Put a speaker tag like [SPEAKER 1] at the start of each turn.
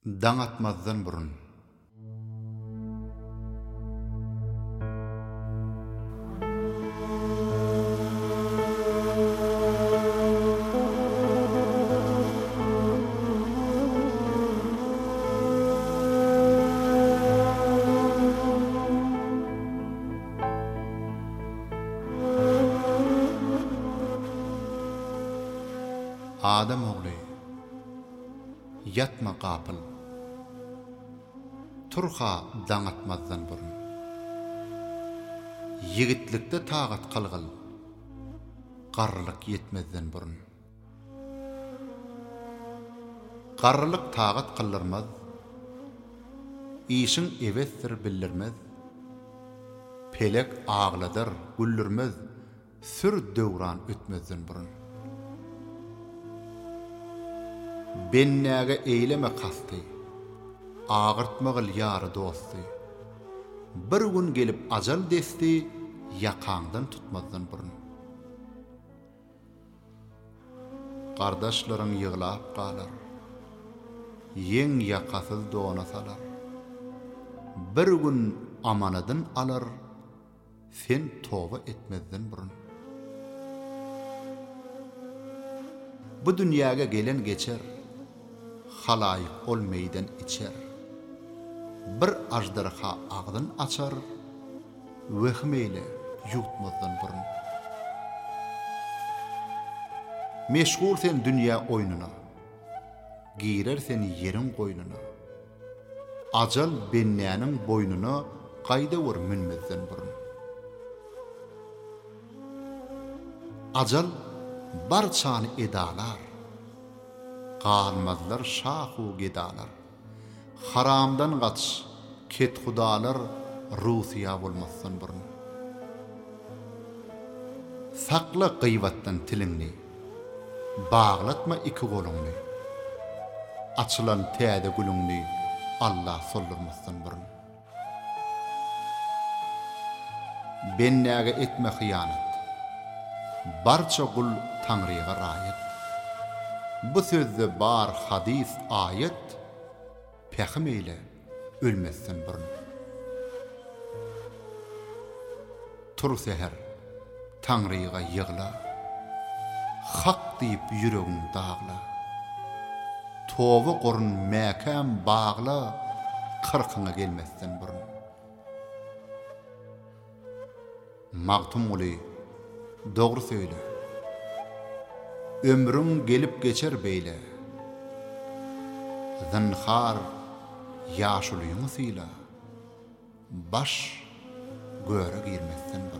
[SPEAKER 1] Daň atmazdan burun. Adam oğlu yatma gapyl, turha daň atmazdan burun. Yigitlikde tagat kılgyl, garrylyk yetmezden burun. Garrylyk tagat kıldyrmaz, işiň ewetdir bildirmez. Pelek ağladyr, güllürmez, sür döwran ötmezden burun. Bennäge eýleme kasty, ağırtmagyl ýary dosty. Bir gün gelip ajal desti, ýakaňdan tutmazdan burun. Gardaşlaryň ýyglap galar, ýeň ýakasyz dona salar. Bir gün amanadyn alar, sen toba etmezden burun. Bu dünýäge gelen geçer, halaýyk olmaýdan içer. Bir ajdarha agdyn açar, wehmeyle ýutmazdan burun. Meşgul sen dünýä oýnuna, girer sen ýeriň goýnuna. Ajal bennäniň boýnuna gaýda wur minmezden burun. Ajal barçany edalar, galmazlar şahu gedalar. Haramdan gaç, ket hudalar, rusiya bolmasdan burun. Sakla gıybatdan tilingni, bağlatma iki goluňny. Açılan täze gülüňni Allah soldurmasdan burun. Bennäge etme hıyanat, barça gul Tanrıga raýat. Bu sözde bar hadis ayet, pehim eyle ölmezsen burun. Tur seher, Tanrıga ýygla, hak diýip ýüregiň dagla. Toba gorun mäkäm bagla, kırkına gelmezsen burun. Magtum uly, dogry söýle. Ömrüm gelip geçer beýle. Zinhar ýaşulyňy syla, baş göre girmezsen